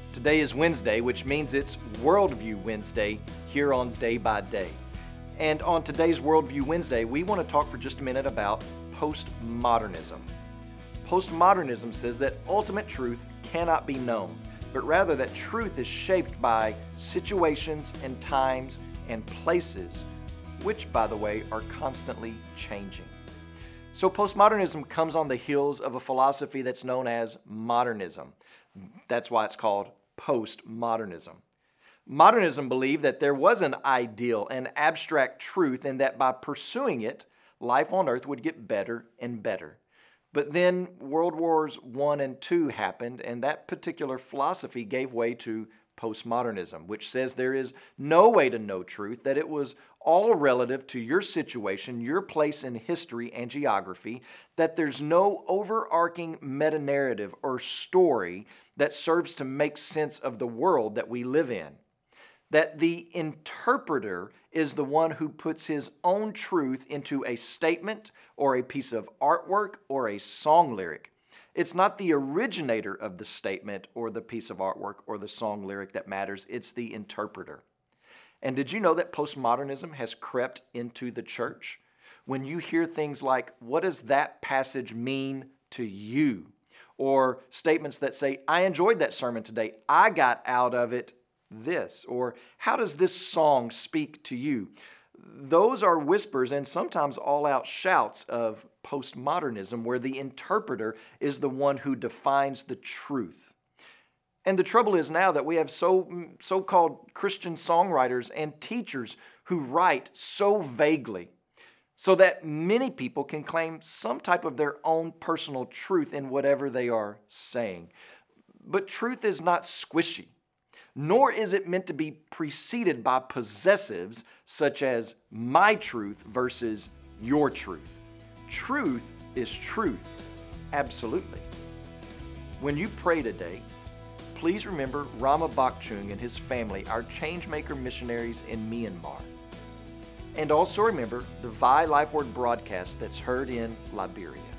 Today is Wednesday, which means it's Worldview Wednesday here on Day by Day. And on today's Worldview Wednesday, we want to talk for just a minute about postmodernism. Postmodernism says that ultimate truth cannot be known, but rather that truth is shaped by situations and times and places, which, by the way, are constantly changing. So postmodernism comes on the heels of a philosophy that's known as modernism. That's why it's called postmodernism. Modernism believed that there was an ideal and abstract truth and that by pursuing it, life on earth would get better and better. But then World Wars I and II happened, and that particular philosophy gave way to postmodernism, which says there is no way to know truth, that it was all relative to your situation, your place in history and geography, that there's no overarching meta-narrative or story that serves to make sense of the world that we live in, that the interpreter is the one who puts his own truth into a statement or a piece of artwork or a song lyric. It's not the originator of the statement or the piece of artwork or the song lyric that matters, it's the interpreter. And did you know that postmodernism has crept into the church? When you hear things like, what does that passage mean to you? Or statements that say, I enjoyed that sermon today, I got out of it this. Or how does this song speak to you? Those are whispers and sometimes all-out shouts of postmodernism where the interpreter is the one who defines the truth. And the trouble is now that we have so-called Christian songwriters and teachers who write so vaguely so that many people can claim some type of their own personal truth in whatever they are saying. But truth is not squishy, nor is it meant to be preceded by possessives such as my truth versus your truth. Truth is truth, absolutely. When you pray today, please remember Rama Bakchung and his family, our Changemaker missionaries in Myanmar. And also remember the VI Life Word broadcast that's heard in Liberia.